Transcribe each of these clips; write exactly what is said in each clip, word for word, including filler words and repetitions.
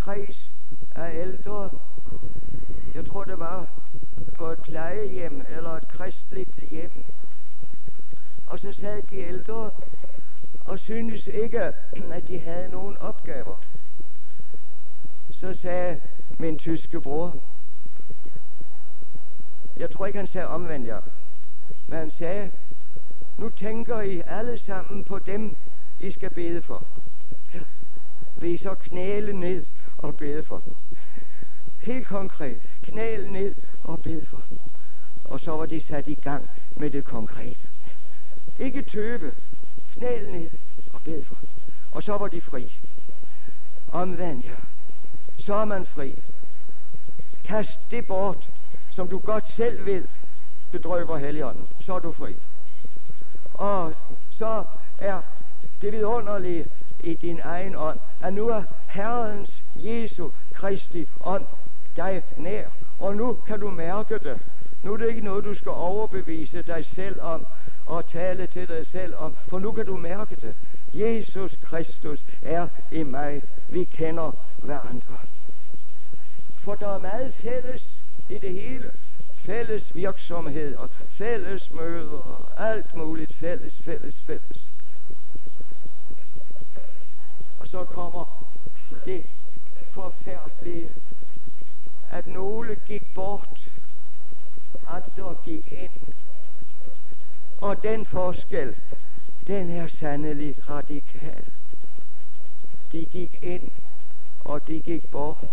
kreds af ældre. Jeg tror, det var på et plejehjem eller et kristligt hjem. Og så sad de ældre og syntes ikke, at de havde nogen opgaver. Så sagde min tyske bror, jeg tror ikke han sagde omvendt jer, men han sagde, nu tænker I alle sammen på dem, I skal bede for. Ja. Vil I så knæle ned og bede for? Helt konkret, knæle ned og bede for. Og så var de sat i gang med det konkrete. Ikke tøve, knæle ned og bede for. Og så var de fri. Omvendt jer. Så er man fri. Kast det bort, som du godt selv ved, bedrøver Helligånden. Så er du fri. Og så er det vidunderlige i din egen ånd, at nu er Herrens Jesu Kristi ånd dig nær. Og nu kan du mærke det. Nu er det ikke noget, du skal overbevise dig selv om og tale til dig selv om, for nu kan du mærke det. Jesus Kristus er i mig. Vi kender hverandre. For der er meget fælles i det hele. Fælles virksomhed og fælles møder og alt muligt fælles, fælles, fælles. Og så kommer det forfærdelige, at nogle gik bort, andre gik ind. Og den forskel, den er sandelig radikal. De gik ind, og de gik bort.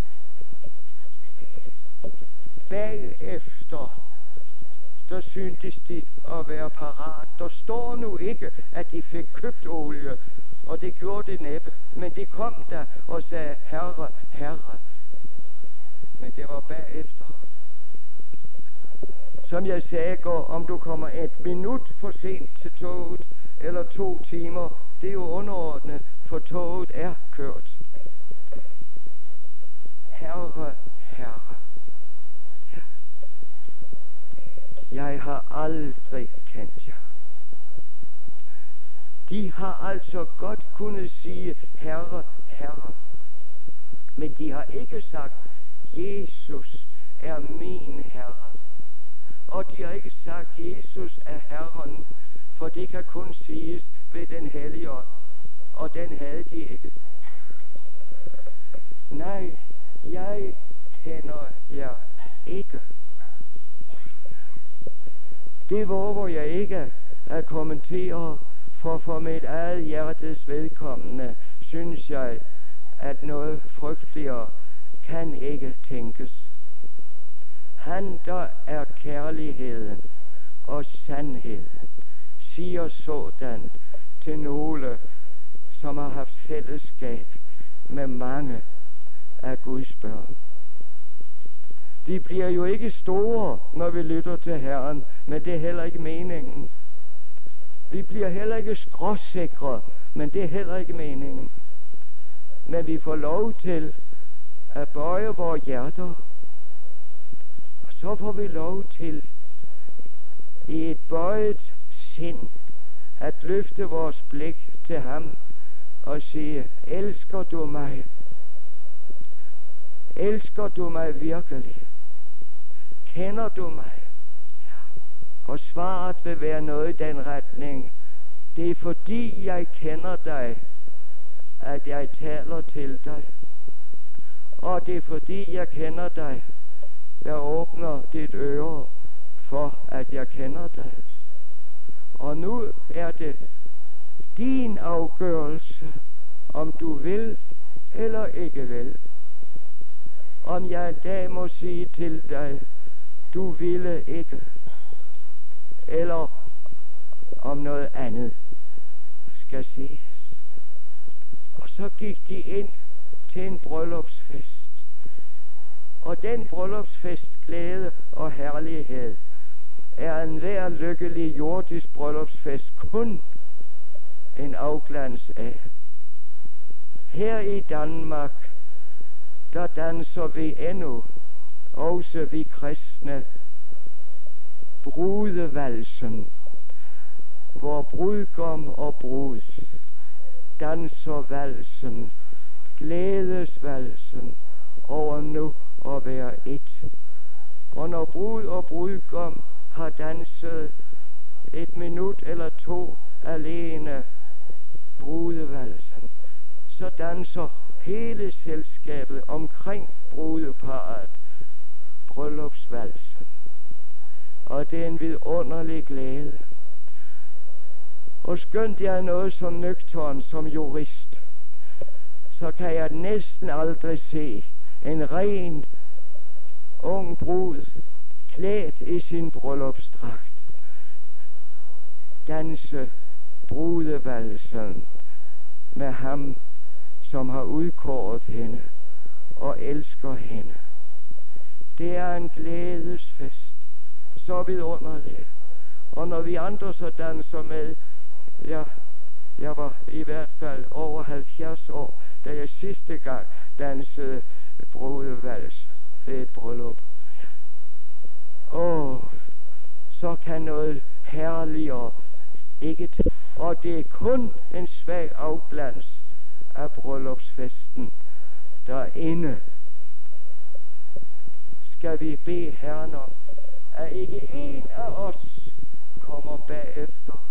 Bagefter, der syntes de at være parat. Der står nu ikke, at de fik købt olie, og det gjorde det næppe. Men de kom der og sagde, Herre, Herre. Men det var bagefter. Som jeg sagde går, om du kommer et minut for sent til toget, eller to timer, det er jo underordnet, for toget er kørt. Herre, Herre. Jeg har aldrig kendt jer. De har altså godt kunnet sige, Herre, Herre. Men de har ikke sagt, Jesus er min Herre. Og de har ikke sagt, Jesus er Herren, for det kan kun siges ved den hellige ånd. Og den havde de ikke. Nej, jeg kender jer ikke. Det våger jeg ikke at kommentere, for for mit eget hjertes vedkommende synes jeg, at noget frygteligere kan ikke tænkes. Han, der er kærligheden og sandheden, siger sådan til nogle, som har haft fællesskab med mange af Guds børn. Vi bliver jo ikke store, når vi lytter til Herren, men det er heller ikke meningen. Vi bliver heller ikke skråsikre, men det er heller ikke meningen. Men vi får lov til at bøje vores hjerter, og så får vi lov til i et bøjet sind at løfte vores blik til ham og sige, elsker du mig? Elsker du mig virkelig? Kender du mig? Og svaret vil være noget i den retning. Det er fordi jeg kender dig, at jeg taler til dig. Og det er fordi jeg kender dig, jeg åbner dit øre for at jeg kender dig. Og nu er det din afgørelse, om du vil eller ikke vil. Om jeg en dag må sige til dig, du ville ikke, eller om noget andet skal siges. Og så gik de ind til en bryllupsfest. Og den bryllupsfest, glæde og herlighed, er en hver lykkelig jordisk bryllupsfest kun en afglans af. Her i Danmark, der danser vi endnu, også vi kristne, brudevalsen, hvor brudgom og brud danser valsen glædesvalsen over nu at være et. Og når brud og brudgom har danset et minut eller to alene brudevalsen, så danser hele selskabet omkring brudeparret bryllupsvalsen. Og det er en vidunderlig glæde. Og skønt jeg er noget så nøgtern som jurist, så kan jeg næsten aldrig se en ren ung brud klædt i sin bryllupsdragt danse brudevalsen med ham, som har udkåret hende og elsker hende. Det er en glædesfest, så vidunderlig. Og når vi andre så danser med, ja, jeg var i hvert fald over halvfjerds år, da jeg sidste gang dansede brudevals ved et bryllup. Åh, så kan noget herligere ikke til. Og det er kun en svag afglans af bryllupsfesten derinde. Skal vi bede Herren om, at ikke en af os kommer bagefter.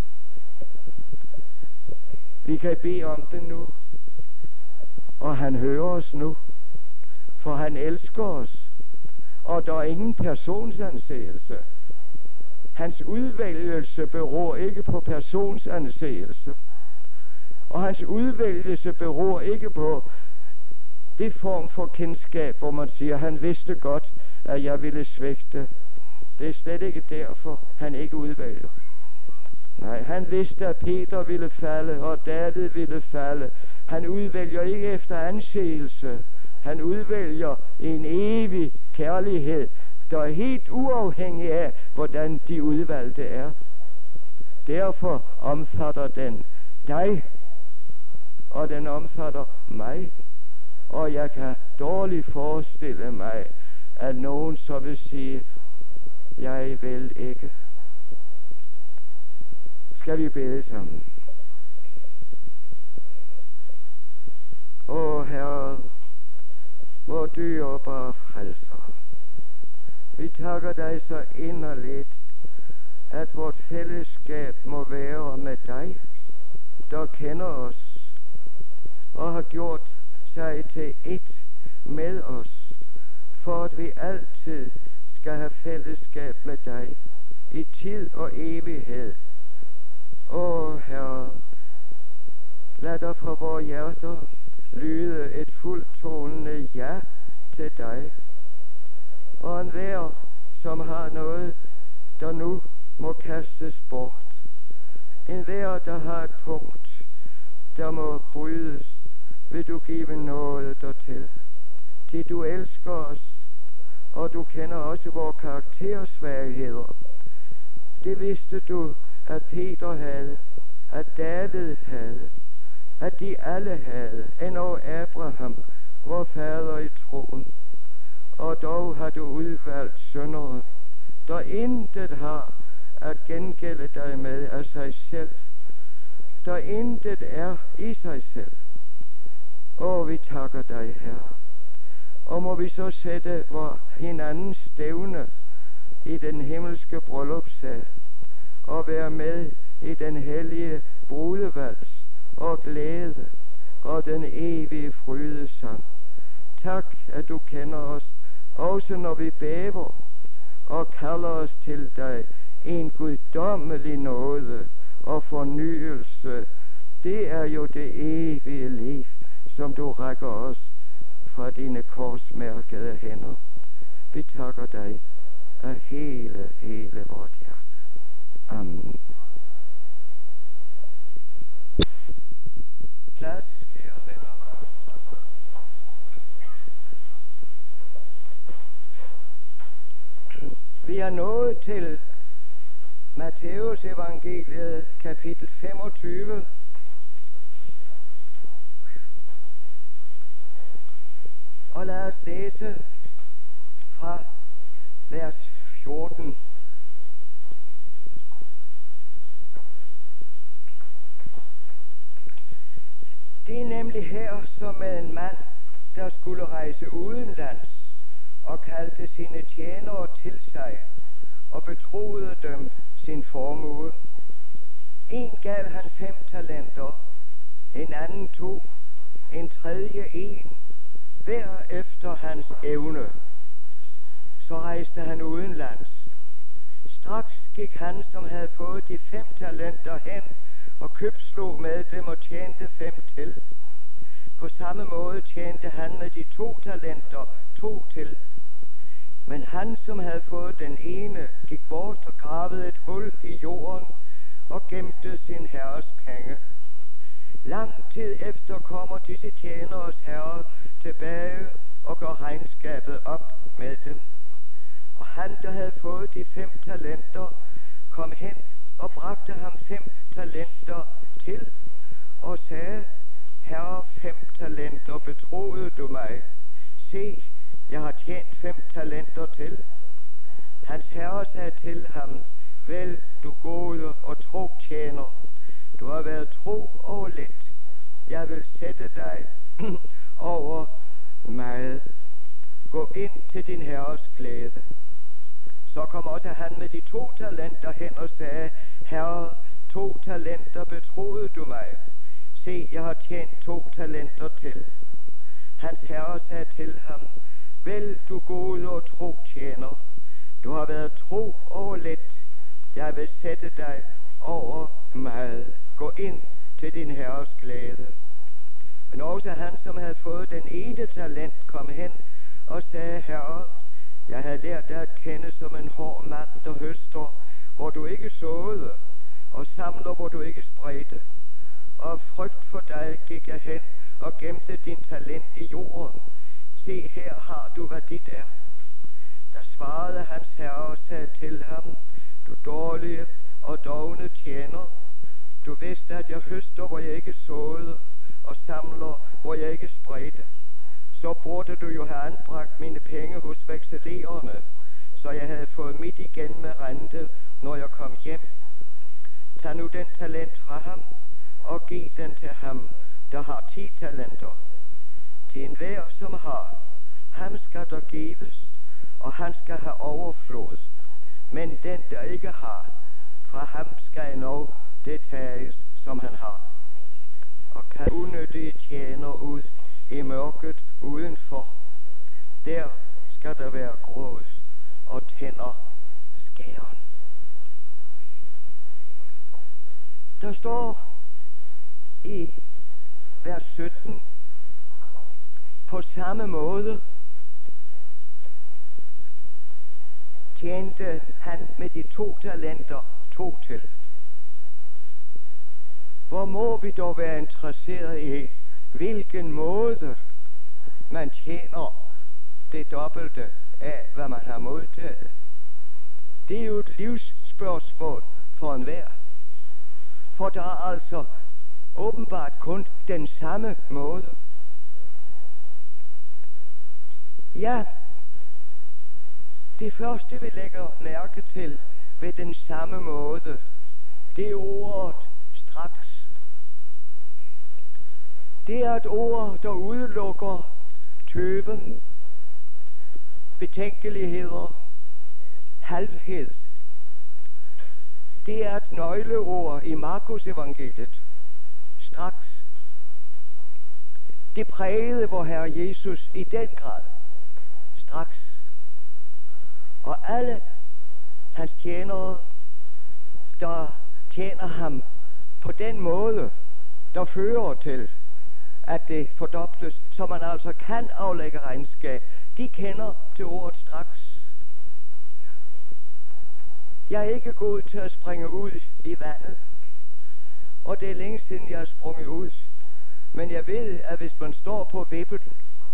Vi kan bede om det nu, og han hører os nu, for han elsker os, og der er ingen personsanseelse. Hans udvælgelse beror ikke på personsanseelse, og hans udvælgelse beror ikke på det form for kendskab, hvor man siger, han vidste godt, at jeg ville svigte. Det er slet ikke derfor, han ikke udvælger. Nej, han vidste, at Peter ville falde, og David ville falde. Han udvælger ikke efter anseelse. Han udvælger en evig kærlighed, der er helt uafhængig af, hvordan de udvalgte er. Derfor omfatter den dig, og den omfatter mig. Og jeg kan dårligt forestille mig, at nogen så vil sige, jeg vil ikke. Skal vi bede sammen? Åh Herre, hvor dyrebare frelser, vi takker dig så inderligt, at vort fællesskab må være med dig, der kender os og har gjort sig til ét med os, for at vi altid skal have fællesskab med dig i tid og evighed. Åh Herre, lad der fra vores hjerter lyde et fuldtonende ja til dig. Og enhver, som har noget, der nu må kastes bort, enhver, der har et punkt, der må brydes, vil du give noget dertil. Til du elsker os, og du kender også vores karaktersvagheder. Det vidste du, at Peter havde, at David havde, at de alle havde, endnu Abraham, vor fader i troen. Og dog har du udvalgt syndere, der intet har at gengælde dig med af sig selv, der intet er i sig selv. Åh, vi takker dig, Herre. Og må vi så sætte vor hinandens stævne i den himmelske bryllupssal og være med i den hellige brudevals og glæde og den evige frydesang. Tak, at du kender os, også når vi bæver og kalder os til dig en guddommelig nåde og fornyelse. Det er jo det evige liv, som du rækker os fra dine korsmærkede hænder. Vi takker dig af hele, hele vort hjerte. Amen. Plads, kære venner. Vi er nået til Matthæus evangeliet, kapitel femogtyve. Og lad os læse fra vers fjorten. Det er nemlig det her som med en mand, der skulle rejse udenlands, og kaldte sine tjenere til sig, og betroede dem sin formue. En gav han fem talenter, en anden to, en tredje en, hver efter hans evne. Så rejste han udenlands. Straks gik han, som havde fået de fem talenter, hen og købslog med dem og tjente fem til. På samme måde tjente han med de to talenter to til. Men han, som havde fået den ene, gik bort og gravede et hul i jorden og gemte sin herres penge. Lang tid efter kommer disse tjeneres herre tilbage og gør regnskabet op med dem. Og han, der havde fået de fem talenter, kom hen og bragte ham fem talenter til og sagde: Herre, fem talenter betroede du mig. Se, jeg har tjent fem talenter til. Hans herre sagde til ham: Vel, du gode og tro tjener. Du har været tro over lidt. Jeg vil sætte dig over meget. Gå ind til din herres glæde. Så kom også han med de to talenter hen og sagde: Herre, to talenter betroede du mig. Se, jeg har tjent to talenter til. Hans herre sagde til ham: Vel, du gode og tro tjener. Du har været tro over lidt. Jeg vil sætte dig over meget. Gå ind til din herres glæde. Men også han, som havde fået den ene talent, kom hen og sagde: Herre, jeg havde lært dig at kende som en hård mand, der høster, hvor du ikke såede, og samler, hvor du ikke spredte. Og af frygt for dig gik jeg hen og gemte din talent i jorden. Se, her har du, hvad dit er. Der svarede hans herre og sagde til ham: Du dårlige og dovne tjener, du vidste, at jeg høster, hvor jeg ikke såede, og samler, hvor jeg ikke spredte. Så burde du jo have anbragt mine penge hos vekselererne, så jeg havde fået mit igen med rente, når jeg kom hjem. Tag nu den talent fra ham, og giv den til ham, der har ti talenter. Til enhver, som har, ham skal der gives, og han skal have overflod. Men den, der ikke har, fra ham skal endnu det tages, som han har. Og kan unødige tjener ud i mørket udenfor. Der skal der være grås og tænder skæren. Der står i vers sytten: På samme måde tjente han med de to talenter to til. Hvor må vi dog være interesseret i, hvilken måde man tjener det dobbelte af, hvad man har modtaget. Det er jo et livsspørgsmål for enhver. For der er altså åbenbart kun den samme måde. Ja, det første vi lægger mærke til ved den samme måde, det er ordet straks. Det er et ord, der udelukker tøven, betænkeligheder, halvhed. Det er et nøgleord i Markus evangeliet. Straks. Det prægede vor Herre Jesus i den grad. Straks. Og alle hans tjenere, der tjener ham på den måde, der fører til, at det fordobles, så man altså kan aflægge regnskab, de kender til ordet straks. Jeg er ikke god til at springe ud i vandet, og det er længe siden jeg er sprunget ud. Men jeg ved, at hvis man står på vippen,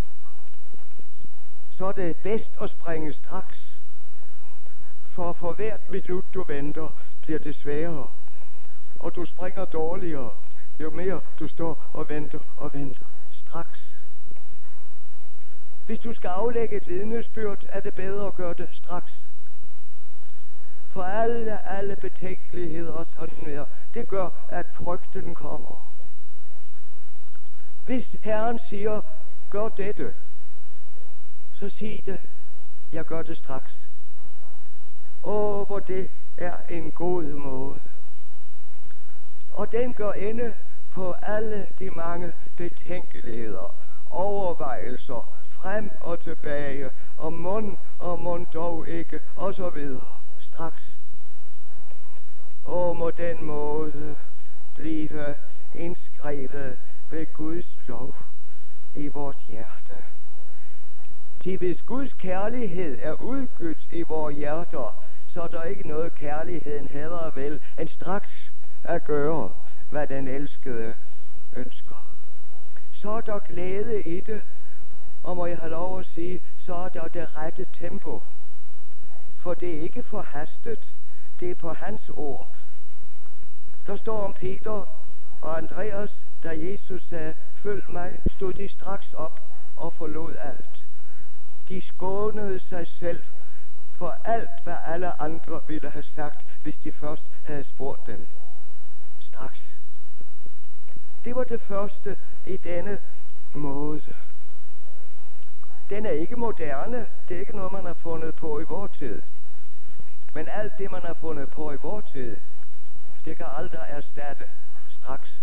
så er det bedst at springe straks. For for hvert minut du venter, bliver det sværere, og du springer dårligere, jo mere du står og venter og venter. Straks. Hvis du skal aflægge et vidnesbyrd, er det bedre at gøre det straks. For alle, alle betænkeligheder og sådan noget, det gør, at frygten kommer. Hvis Herren siger, gør dette, så sig det, jeg gør det straks. Åh, hvor det er en god måde. Og den gør ende på alle de mange betænkeligheder, overvejelser, frem og tilbage, og mund og mund dog ikke, og så videre, straks. Og må den måde blive indskrevet ved Guds lov i vort hjerte. Til hvis Guds kærlighed er udgydt i vores hjerter, så er der ikke noget kærligheden hellere vel, end straks at gøre, hvad den elskede ønsker. Så er der glæde i det, og må jeg have lov at sige, så er der det rette tempo. For det er ikke forhastet, det er på hans ord. Der står om Peter og Andreas, da Jesus sagde, følg mig, stod de straks op og forlod alt. De skånede sig selv for alt, hvad alle andre ville have sagt, hvis de først havde spurgt dem. Straks. Det var det første i denne måde. Den er ikke moderne. Det er ikke noget, man har fundet på i vor tid. Men alt det, man har fundet på i vor tid, det kan aldrig erstatte straks.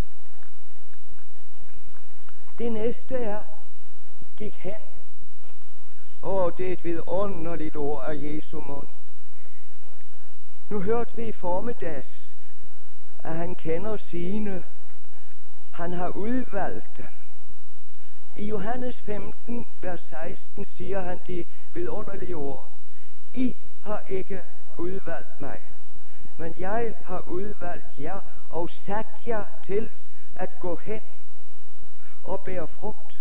Det næste er, gik hen. Åh, det er et vidunderligt ord af Jesu mund. Nu hørte vi i formiddags, at han kender sine. Han har udvalgt dem. I Johannes femten, vers seksten, siger han de vidunderlige ord. I har ikke udvalgt mig, men jeg har udvalgt jer og sat jer til at gå hen og bære frugt.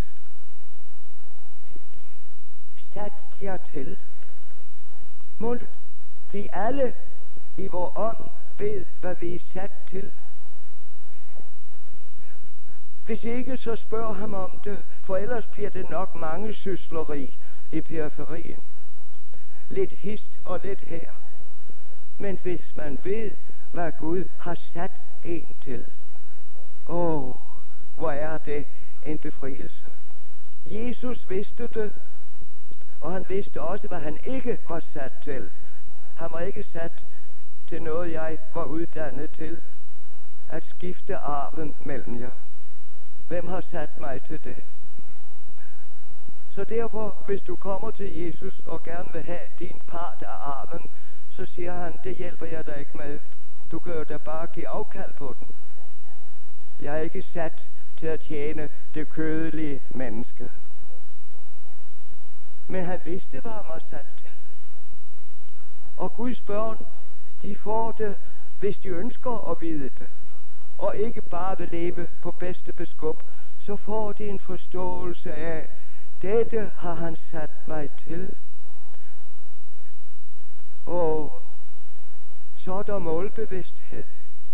Sat jer til. Må vi alle i vor ånd ved, hvad vi er sat til. Hvis ikke, så spørg ham om det, for ellers bliver det nok mange sysleri i periferien. Lidt hist og lidt her. Men hvis man ved, hvad Gud har sat en til, åh, hvor er det en befrielse. Jesus vidste det, og han vidste også, hvad han ikke var sat til. Han var ikke sat til noget, jeg var uddannet til, at skifte arven mellem jer. Hvem har sat mig til det? Så derfor, hvis du kommer til Jesus og gerne vil have din part af arven, så siger han, det hjælper jeg dig ikke med. Du kan jo da bare give afkald på den. Jeg er ikke sat til at tjene det kødelige menneske. Men han vidste, hvad han var sat til. Og Guds børn, de får det, hvis de ønsker at vide det. Og ikke bare vil leve på bedste beskub, så får de en forståelse af, dette har han sat mig til. Og så er der målbevidsthed.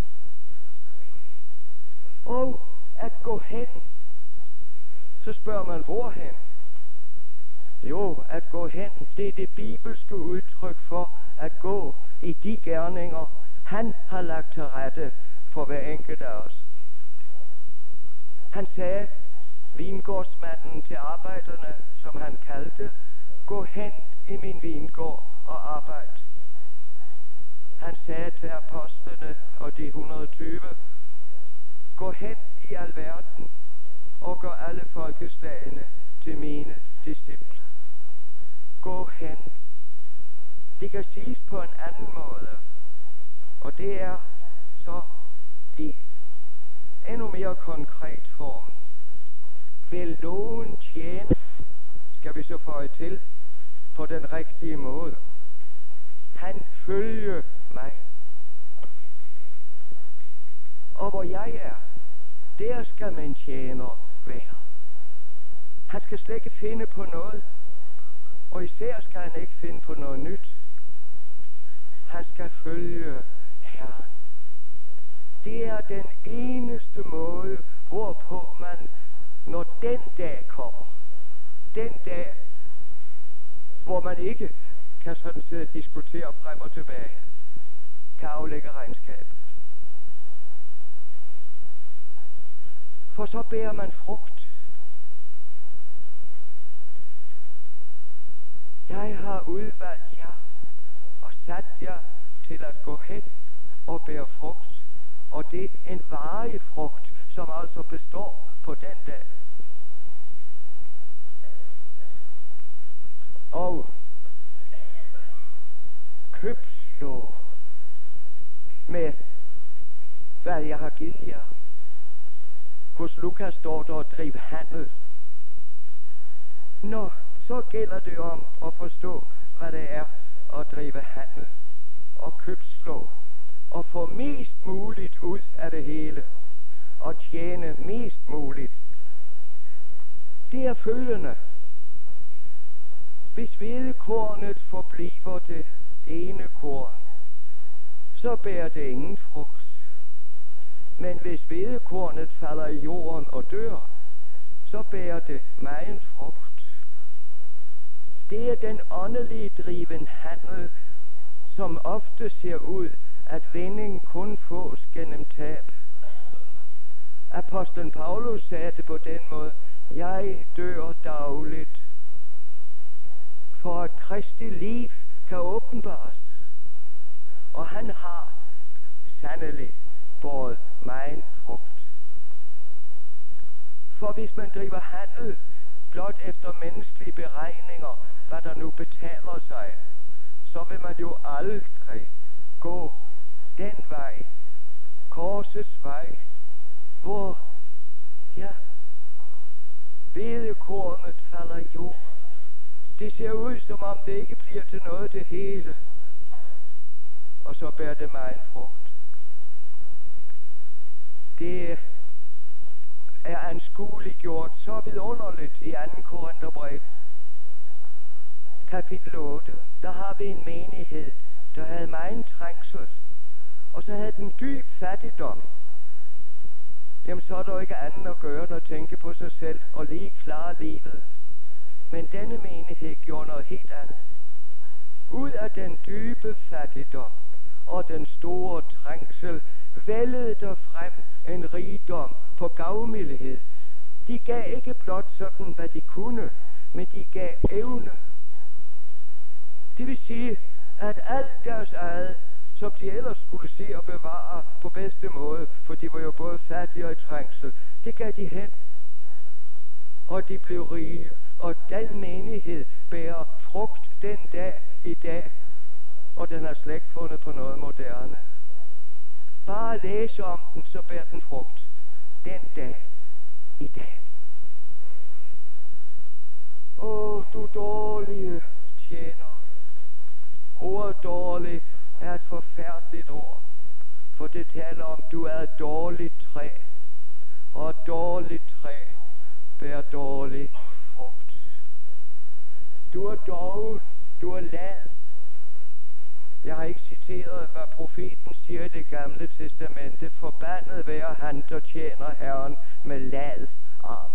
Og at gå hen. Så spørger man, hvorhen? Jo, at gå hen, det er det bibelske udtryk for at gå i de gerninger, han har lagt til rette for hver enkelt af os. Han sagde, vingårdsmanden til arbejderne, som han kaldte, gå hen i min vingård og arbejd. Han sagde til apostlene og de et hundrede og tyve, gå hen i alverden og gør alle folkeslagene til mine disciple. Gå hen. Det kan siges på en anden måde, og det er så i endnu mere konkret form. Vil nogen tjene, skal vi så føje til, på den rigtige måde. Han følger mig. Og hvor jeg er, der skal man tjener være. Han skal slet ikke finde på noget, og især skal han ikke finde på noget nyt. Han skal følge Herren. Det er den eneste måde, hvorpå man, når den dag kommer, den dag, hvor man ikke kan sådan sidde og diskutere frem og tilbage, kan aflægge regnskab. For så bærer man frugt. har udvalgt jer og sat jer til at gå hen og bære frugt. Og det er en varig frugt, som altså består på den dag. Og købslå med, hvad jeg har givet jer. Hos Lukas står der at drive handel. Nå, så gælder det om at forstå, hvad det er at drive handel og købslå. Og få mest muligt ud af det hele. Og tjene mest muligt. Det er følgende. Hvis hvedekornet forbliver det ene korn, så bærer det ingen frugt. Men hvis hvedekornet falder i jorden og dør, så bærer det megen frugt. Det er den åndelige driven handel, som ofte ser ud, at vinding kun fås gennem tab. Apostlen Paulus sagde det på den måde: jeg dør dagligt, for at Kristi liv kan åbenbares. Og han har sandelig båret megen frugt. For hvis man driver handel blot efter menneskelige beregninger, hvad der nu betaler sig, så vil man jo aldrig gå den vej, korsets vej, hvor, ja, hvedekornet falder i jord. Det ser ud, som om det ikke bliver til noget det hele, og så bærer det megen frugt. Det er anskueliggjort så vidunderligt i anden Korintherbrev, kapitel otte. Der har vi en menighed, der havde megen trængsel, og så havde den dyb fattigdom. Jamen, så er der jo ikke andet at gøre end at tænke på sig selv og lige klare livet. Men denne menighed gjorde noget helt andet. Ud af den dybe fattigdom og den store trængsel vældede der frem en rigdom på gavmildhed. De gav ikke blot sådan, hvad de kunne, men de gav evne. Det vil sige, at alt deres eget, som de ellers skulle se og bevare på bedste måde, for de var jo både fattige og i trængsel, det gav de hen. Og de blev rige, og den menighed bærer frugt den dag i dag, og den har slet ikke fundet på noget moderne. Bare læse om den, så bærer den frugt den dag i dag. Åh, du dårlige tjener. Ordet dårlig er et forfærdeligt ord, for det taler om, du er et dårligt træ, og et dårligt træ bærer dårlig frugt. Du er doven, du er lad. Jeg har ikke citeret, hvad profeten siger i det gamle testamente. Forbandet være han, der tjener Herren med lad arm.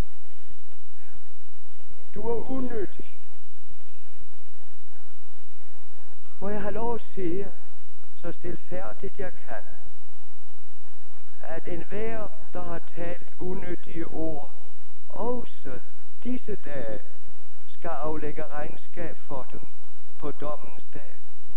Du er unyttig. Må jeg have lov at sige, så stilfærdigt jeg kan, at enhver, der har talt unyttige ord, også disse dage, skal aflægge regnskab for dem på dommens dag.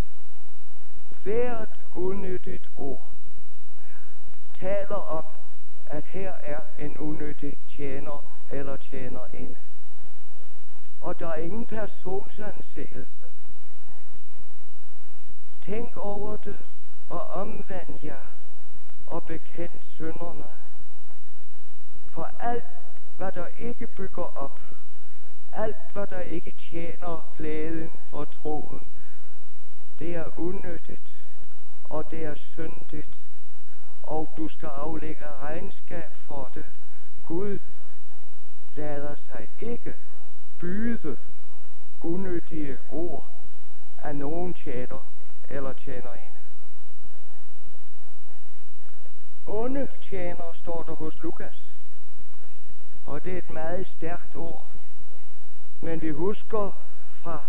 Hvert unyttigt ord taler om, at her er en unyttig tjener eller tjenerinde. Og der er ingen personsanseelse. Tænk over det og omvend jer og bekend synderne. For alt, hvad der ikke bygger op, alt, hvad der ikke tjener glæden og troen, det er unyttigt, og det er syndigt, og du skal aflægge regnskab for det. Gud lader sig ikke byde unyttige ord af nogen tjener eller tjenerinde. Onde tjener står der hos Lukas, og det er et meget stærkt ord. Men vi husker fra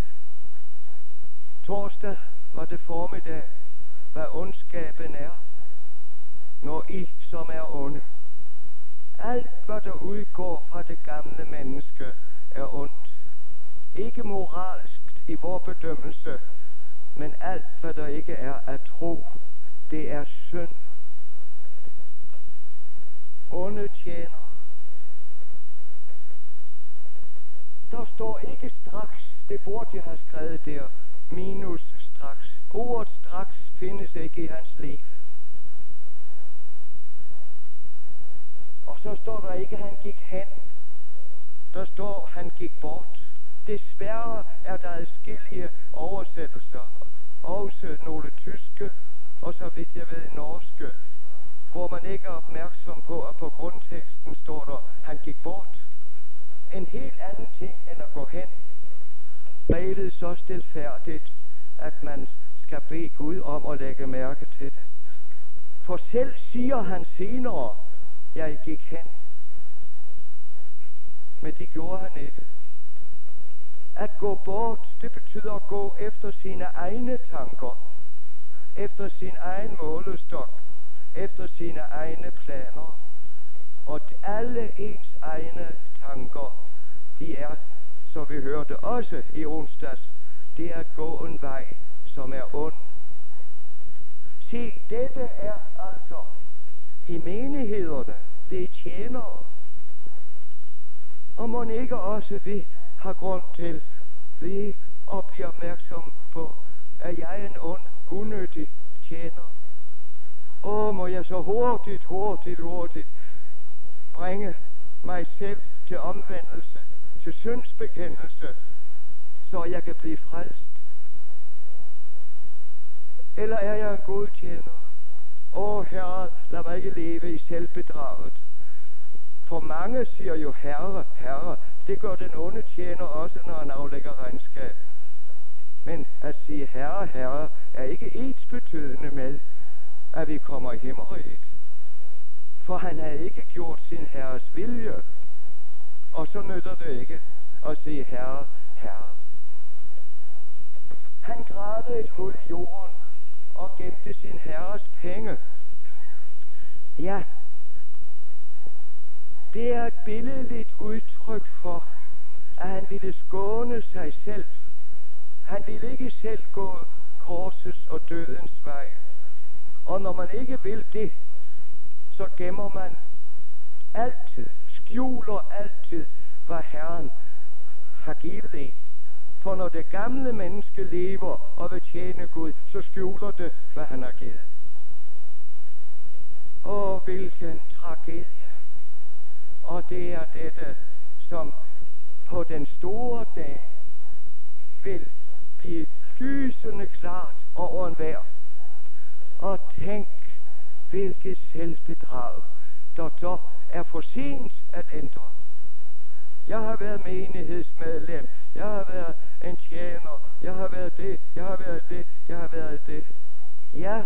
torsdag, var det formiddag, hvad ondskaben er, når I, som er onde. Alt, hvad der udgår fra det gamle menneske, er ondt. Ikke moralsk i vor bedømmelse, men alt, hvad der ikke er at tro, det er synd. Onde tjener. Der står ikke straks, det burde jeg have skrevet der, minus straks. Ordet straks findes ikke i hans liv. Og så står der ikke, han gik hen. Der står, han gik bort. Desværre er der adskillige oversættelser, også nogle tyske, og så vidt jeg ved norske, hvor man ikke er opmærksom på, at på grundteksten står der, han gik bort. En helt anden ting end at gå hen. Brevet så stilfærdigt, at man skal bede Gud om at lægge mærke til det. For selv siger han senere, jeg gik hen. Men det gjorde han ikke. At gå bort, det betyder at gå efter sine egne tanker, efter sin egen målestok, efter sine egne planer. Og alle ens egne tanker, de er, så vi hørte også i onsdags, det er at gå en vej, som er ond. Se, dette er altså i menighederne, det er tjenere. Og må ikke også vi har grund til vi at blive opmærksom på, at jeg er en ond, unødig tjener. Åh, må jeg så hurtigt, hurtigt, hurtigt bringe mig selv til omvendelse, til syndsbekendelse, så jeg kan blive frelst. Eller er jeg en god tjener? Åh, Herre, lad mig ikke leve i selvbedraget. For mange siger jo herre, herre. Det gør den onde tjener også, når han aflægger regnskab. Men at sige herre, herre, er ikke ensbetydende med, at vi kommer i himmeriget. For han har ikke gjort sin herres vilje. Og så nytter det ikke at sige herre, herre. Han gravede et hul i jorden og gemte sin herres penge. Ja, det er et billedligt udtryk for, at han ville skåne sig selv. Han ville ikke selv gå korsets og dødens vej. Og når man ikke vil det, så gemmer man altid, skjuler altid, hvad Herren har givet en. For når det gamle menneske lever og vil tjene Gud, så skjuler det, hvad han har givet. Åh, hvilken tragedie. Og det er dette, som på den store dag vil blive lysende klart over enhver. Og tænk, hvilket selvbedrag, der så er for sent at ændre. Jeg har været menighedsmedlem, jeg har været en tjener, jeg har været det, jeg har været det, jeg har været det. Ja,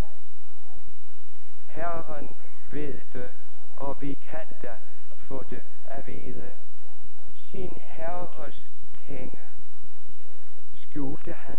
Herren ved det, og vi kan da få det at vide. Sin herres penge skjulte han.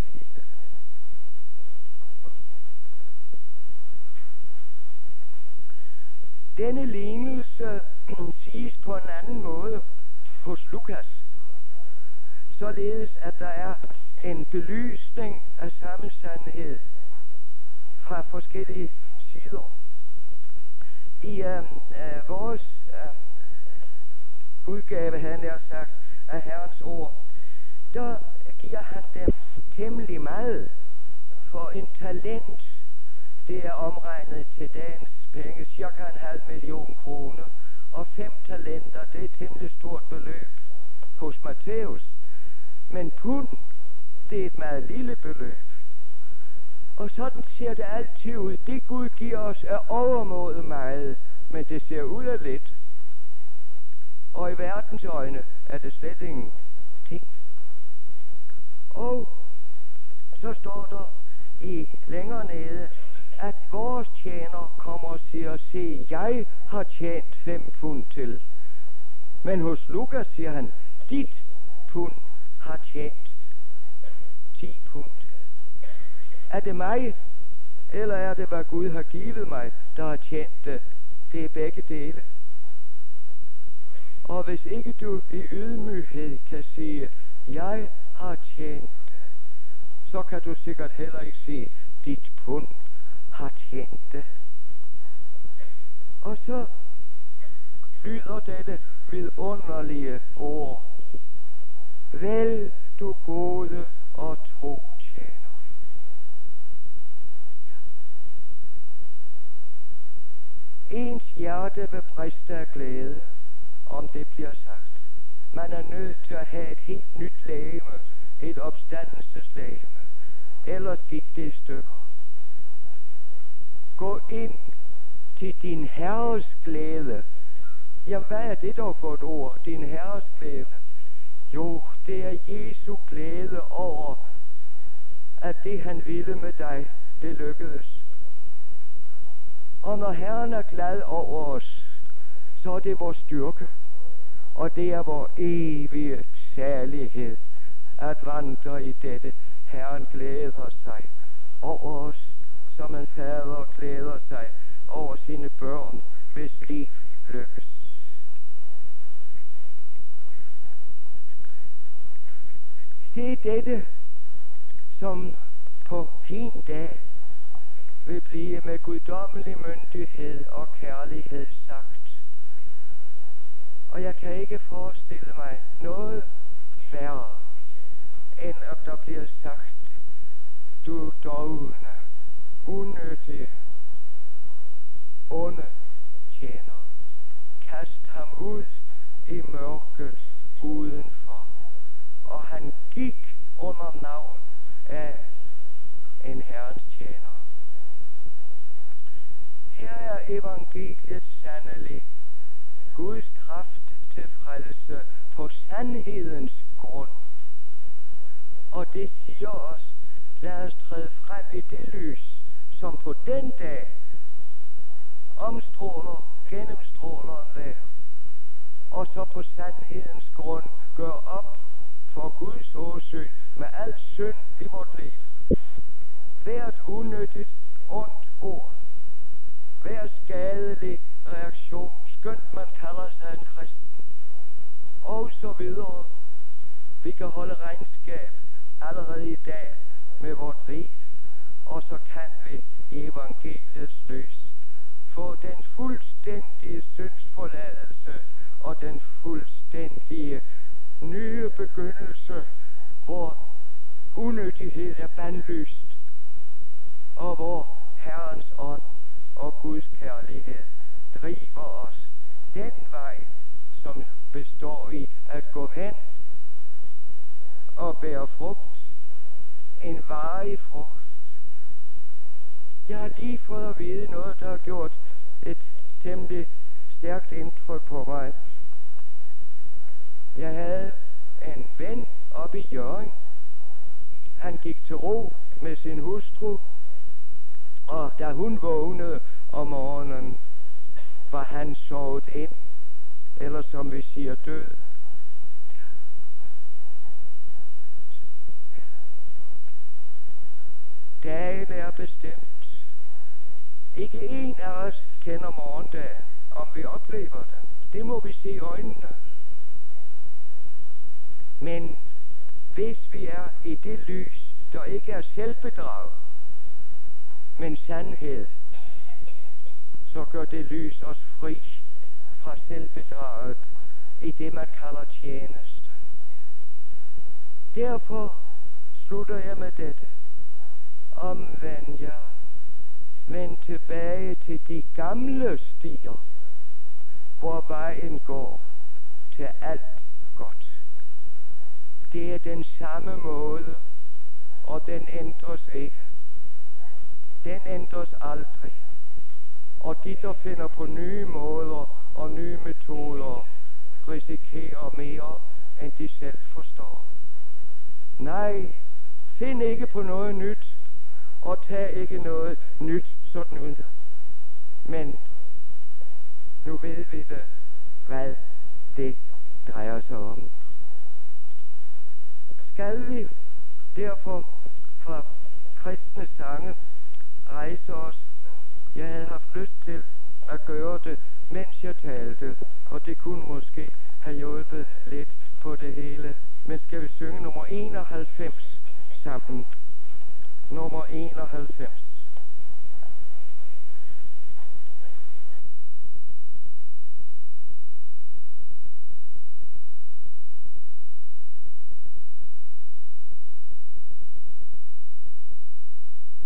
Denne lignelse siges på en anden måde hos Lukas, således at der er en belysning af samme sandhed fra forskellige sider. I uh, uh, vores uh, udgave, havde jeg sagt, af Herrens ord, der giver han dem temmelig meget, for en talent, det er omregnet til dagens penge, cirka en halv million kroner, og fem talenter, det er et temmelig stort beløb hos Matthæus. Men pund, det er et meget lille beløb. Og sådan ser det altid ud. Det Gud giver os er overmåde meget, men det ser ud af lidt. Og i verdens øjne er det slet ingen ting. Og så står der i længere nede, at vores tjener kommer og siger, se, jeg har tjent fem pund til. Men hos Lukas siger han, dit pund har tjent ti pund. Er det mig, eller er det, hvad Gud har givet mig, der har tjent det? Det er begge dele. Og hvis ikke du i ydmyghed kan sige, jeg har tjent du sikkert heller ikke sige, dit pund har tjent det. Og så lyder dette vidunderlige ord. Vel, du gode og tro tjener. Ens hjerte vil briste af glæde, om det bliver sagt. Man er nødt til at have et helt nyt legeme, et opstandelseslegeme. Ellers gik det i stykker. Gå ind til din herres glæde. Jamen, hvad er det dog for et ord, din herres glæde? Jo, det er Jesu glæde over, at det han ville med dig, det lykkedes. Og når Herren er glad over os, så er det vores styrke, og det er vores evige særlighed at vandre i dette. Herren glæder sig over os, som en fader glæder sig over sine børn, hvis liv lykkes. Det er dette, som på hin dag vil blive med guddommelig myndighed og kærlighed sagt. Og jeg kan ikke forestille mig noget værre, end at der bliver sagt, du dovne, unødige, onde tjener. Kast ham ud i mørket udenfor. Og han gik under navn af en Herrens tjener. Her er evangeliet sandelig Guds kraft til frelse på sandhedens grund. Og det siger os, lad os træde frem i det lys, som på den dag omstråler, gennemstråler enhver. Og så på sandhedens grund gør op for Guds åsyn med al synd i vort liv. Hvert unødigt ondt ord, hver skadelig reaktion, skønt man kalder sig en kristen, og så videre. Vi kan holde regnskab allerede i dag med vort liv, og så kan vi i evangeliets lys få den fuldstændige syndsforladelse og den fuldstændige nye begyndelse, hvor unødighed er bandlyst, og hvor Herrens ånd og Guds kærlighed driver os den vej, som består i at gå hen og bære frugt, en varig frugt. Jeg har lige fået at vide noget, der har gjort et temmelig stærkt indtryk på mig. Jeg havde en ven oppe i Hjørring. Han gik til ro med sin hustru, og da hun vågnede om morgenen, var han sovet ind, eller som vi siger død. Dagen er bestemt. Ikke en af os kender morgendagen, om vi oplever den. Det må vi se i øjnene. Men hvis vi er i det lys, der ikke er selvbedrag, men sandhed, så gør det lys os fri fra selvbedraget i det, man kalder tjeneste. Derfor slutter jeg med dette. Omvend jer, vend tilbage til de gamle stier, hvor vejen går til alt godt. Det er den samme måde, og den ændres ikke. Den ændres aldrig. Og de, der finder på nye måder og nye metoder, risikerer mere, end de selv forstår. Nej, find ikke på noget nyt, og tag ikke noget nyt sådan ud. Men nu ved vi det, hvad det drejer sig om. Skal vi derfor fra kristne sange rejse os? Jeg havde haft lyst til at gøre det, mens jeg talte, og det kunne måske have hjulpet lidt på det hele. Men skal vi synge nummer enoghalvfems sammen? nummer enoghalvfems.